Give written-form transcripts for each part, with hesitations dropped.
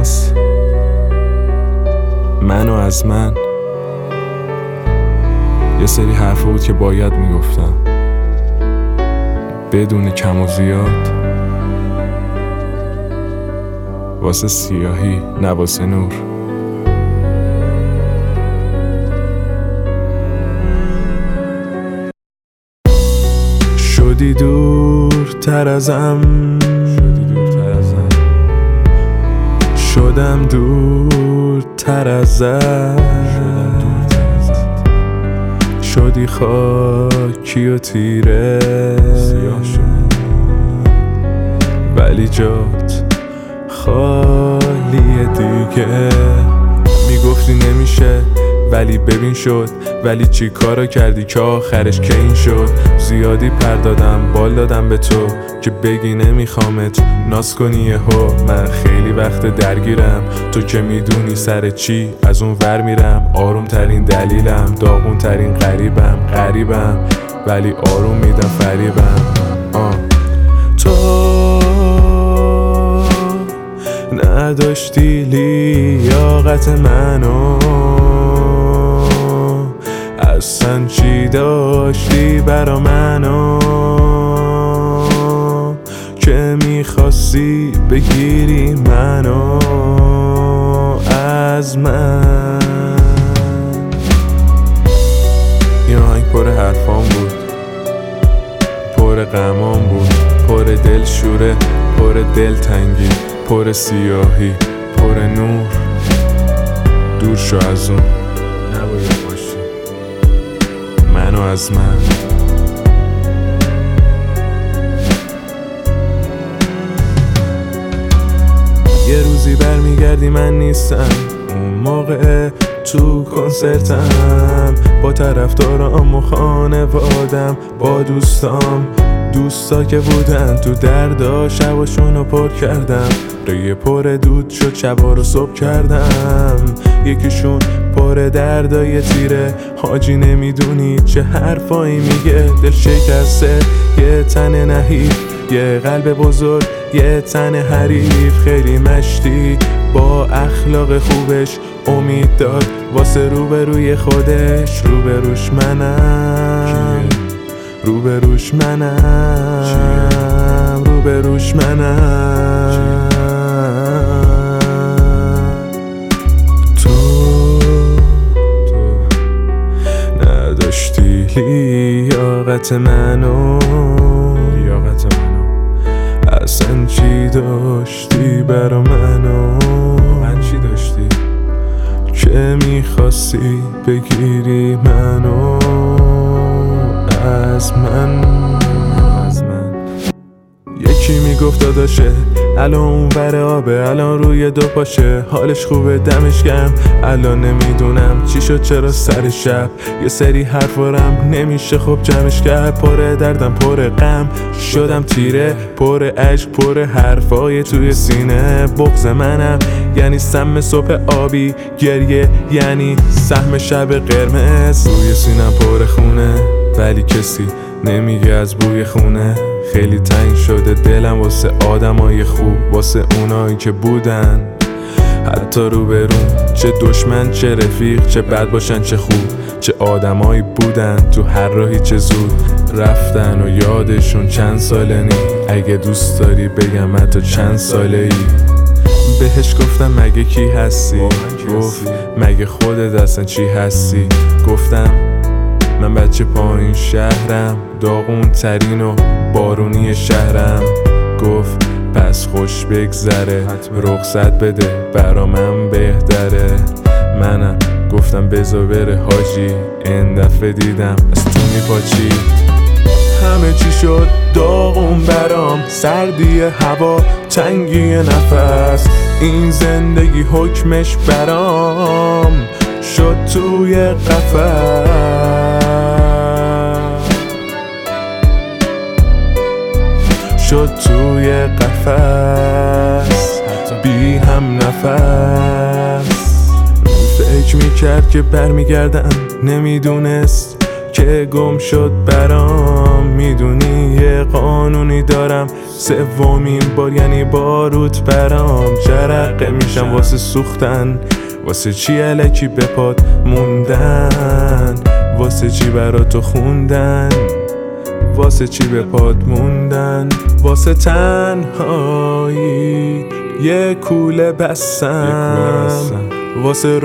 ماست، من و از من. یه سری حرفا بود که باید میگفتم بدون کم و زیاد، واسه سیاهی نه واسه نور. شدی دورتر ازم، شدم دورتر ازت، شدی خاکی و تیره، ولی جات خالیه دیگه. میگفتی نمیشه ولی ببین شد، ولی چی کارو کردی که آخرش که این شد. زیادی پر دادم بال دادم به تو که بگی نمیخوامت ناز کنی یهو. من خیلی وقت درگیرم، تو که میدونی سر چی از اون ور میرم. آروم ترین دلیلم، داغون ترین غریبم ولی آروم میدم فریبم. تو نداشتی لیاقت منو، اصلا چی داشتی برا منو که میخواستی بگیری منو از من. این آهنگ پر حرفام بود، پر غمام بود، پر دلشوره، پر دلتنگی، پر سیاهی، پر نور. دور شو از اون، نباید باشی منو از من. یه روزی برمیگردی من نیستم، اون موقع تو کنسرتم با طرفدارام و خانوادم، با دوستا که بودن تو دردا شباشونو پر کردم. ریه پر دود شد شبا رو صبح کردم. یکیشون پر دردای تیره، حاجی نمیدونی چه حرفایی میگه. دل شکسته یه تن نحیف، یه قلب بزرگ یه تن حریف. خیلی مشتی با اخلاق خوبش، امید داد واسه روبروی خودش. روبروش منم، روبروش منم، روبروش منم. تو نداشتی لیاقت منو، اصلا چی داشتی برا منو، من چی داشتی که میخواستی بگیری منو از من. یکی میگفت داداشه الان اون بر آبه، الان روی دو پاشه، حالش خوبه دمش گرم. الان نمیدونم چی شد چرا سر شب یه سری حرفارم نمیشه خب جمعش کرد. پر دردم پر غم شدم تیره، پر عشق پر حرفای توی سینه. بغض منم یعنی سم صبح آبی، گریه یعنی سهم شب قرمز. روی سینم پر خونه ولی کسی نمیگه از بوی خونه. خیلی تنگ شده دلم واسه آدمای خوب، واسه اونایی که بودن حتی روبروم. چه دشمن چه رفیق، چه بد باشن چه خوب، چه آدمایی بودن تو هر راهی چه زود رفتن و یادشون چند ساله نی. اگه دوست داری بگم حتی چند ساله ای. بهش گفتم مگه کی هستی، گفت مگه خودت اصلا چی هستی. گفتم من بچه پایین شهرم، داغون ترین و بارونی شهرم. گفت پس خوش بگذره، رخصت بده برا من بهتره. منم گفتم بذار بره حاجی، این دفعه دیدم از تو میپاچی. همه چی شد داغون برام، سردی هوا تنگی نفس. این زندگی حکمش برام شد توی قفس، شد توی قفس بی هم نفس. فکر میکرد که برمیگردم، نمیدونست که گم شد برام. میدونی یه قانونی دارم، سومین بار یعنی باروت برام جرقه میشم واسه سوختن. واسه چی الکی به پات موندن؟ واسه چی براتو خوندن؟ واسه چی به پات موندن؟ واسه تنهایی یه کوله بستم، واسه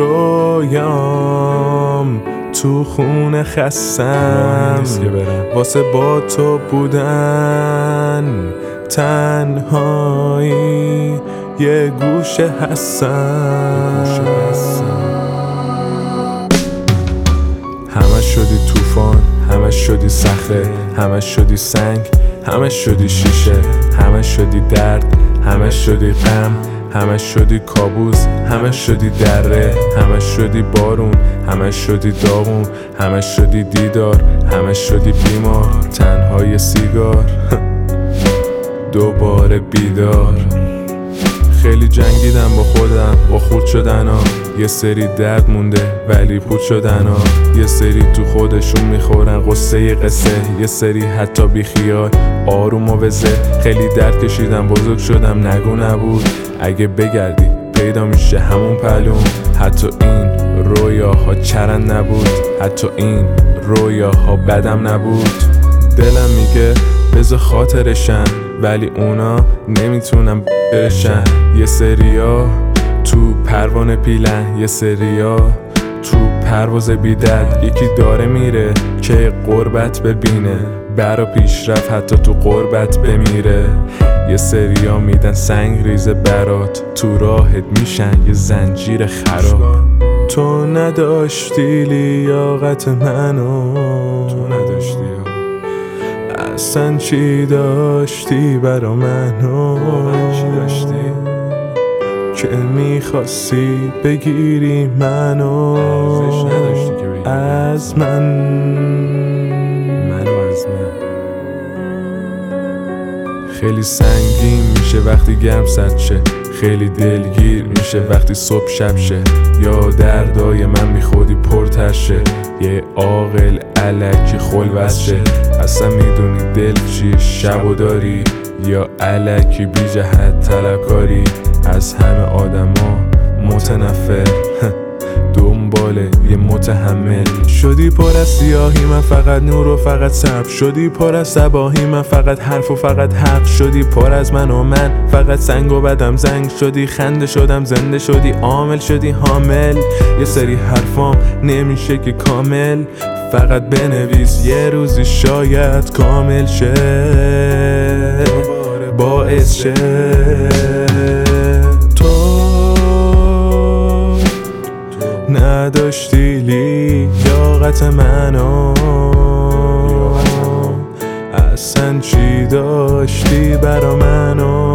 رویام تو خونه خستم، واسه با تو بودن تنهایی یه گوشه هستم. همش شدی طوفان، همش شدی صخره، همش شدی سنگ، همش شدی شیشه، همش شدی درد، همش شدی غم، همش شدی کابوس، همش شدی دره، همش شدی بارون، همش شدی داغون، همش شدی دیدار، همش شدی بیمار، تنهای سیگار دوباره بیدار. خیلی جنگیدم با خودم، با خورد شدن ها، یه سری درد مونده ولی پود شدن ها، یه سری تو خودشون میخورن قصه قصه، یه سری حتی بی خیال آروم و وزه. خیلی درد کشیدم بزرگ شدم نگو نبود، اگه بگردی پیدا میشه همون پلوم. حتی این رویاها چرند نبود، حتی این رویاها بدم نبود. دلم میگه بذار خاطرشن ولی اونا نمیتونم برشن. یه سریا تو پروانه پیلن، یه سریا تو پرواز بیدد. یکی داره میره که قربت ببینه، برا پیش رفت حتی تو قربت بمیره. یه سریا میدن سنگ ریزه برات، تو راهت میشن یه زنجیر خراب. تو نداشتی لیاقت منو، تو نداشتی اصلا چی داشتی برا منو، چی داشتی که میخواستی بگیری منو از منو از من. خیلی سنگین میشه وقتی گرم سرد شه، خیلی دلگیر میشه وقتی صبح شب شه، یا دردای من میخوردی پرتر شه، یه عاقل الکی خلوص شه. اصلا میدونی دل چی شبو داری، یا الکی بی جهت طلبکاری، از همه آدما متنفر دنباله یه متحمل. شدی پر از سیاهی من فقط نور و فقط صبر، شدی پر از صباهی من فقط حرف و فقط حق، شدی پر از من و من فقط سنگ و بدم زنگ، شدی خنده شدم زنده، شدی عامل شدی حامل. یه سری حرفام نمیشه که کامل، فقط بنویس یه روزی شاید کامل شه، باعث شه نداشتی لیاقت منو، اصلا چی داشتی برا منو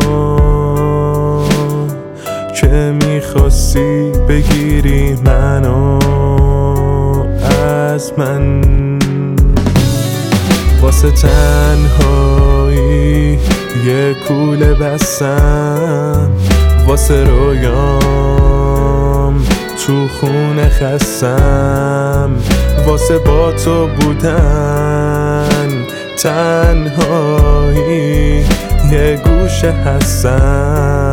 که میخواستی بگیری منو از من. واسه تنهایی یه کوله بستم، واسه رویام تو خونه خستم، واسه با تو بودن تنهایی یه گوشه هستم.